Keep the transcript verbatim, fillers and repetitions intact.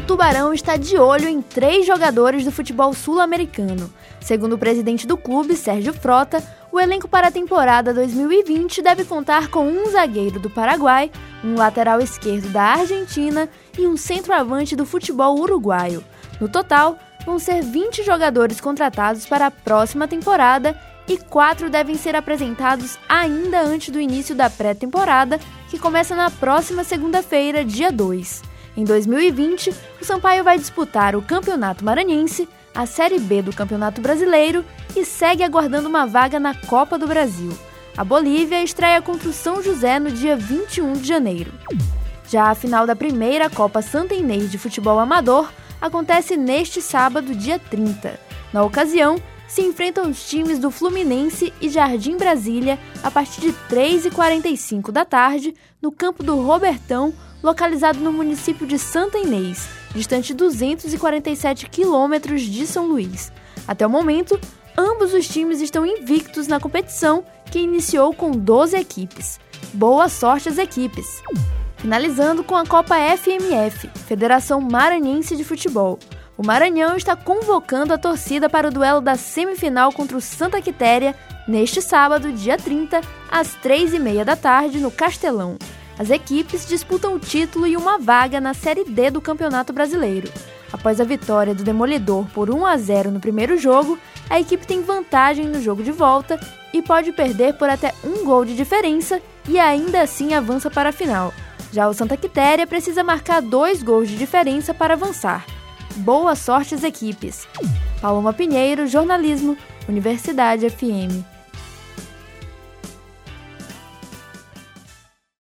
Tubarão está de olho em três jogadores do futebol sul-americano. Segundo o presidente do clube, Sérgio Frota, o elenco para a temporada dois mil e vinte deve contar com um zagueiro do Paraguai, um lateral esquerdo da Argentina e um centroavante do futebol uruguaio. No total, vão ser vinte jogadores contratados para a próxima temporada e quatro devem ser apresentados ainda antes do início da pré-temporada, que começa na próxima segunda-feira, dia dois. Em dois mil e vinte, o Sampaio vai disputar o Campeonato Maranhense, a Série B do Campeonato Brasileiro e segue aguardando uma vaga na Copa do Brasil. A Bolívia estreia contra o São José no dia vinte e um de janeiro. Já a final da primeira Copa Santa Inês de Futebol Amador acontece neste sábado, dia trinta. Na ocasião, se enfrentam os times do Fluminense e Jardim Brasília a partir de três e quarenta e cinco da tarde no campo do Robertão, localizado no município de Santa Inês, distante duzentos e quarenta e sete quilômetros de São Luís. Até o momento, ambos os times estão invictos na competição, que iniciou com doze equipes. Boa sorte às equipes! Finalizando com a Copa F M F, Federação Maranhense de Futebol. O Maranhão está convocando a torcida para o duelo da semifinal contra o Santa Quitéria neste sábado, dia trinta, às três e meia da tarde, no Castelão. As equipes disputam o título e uma vaga na Série D do Campeonato Brasileiro. Após a vitória do Demolidor por um a zero no primeiro jogo, a equipe tem vantagem no jogo de volta e pode perder por até um gol de diferença e ainda assim avança para a final. Já o Santa Quitéria precisa marcar dois gols de diferença para avançar. Boa sorte às equipes! Paloma Pinheiro, Jornalismo, Universidade F M.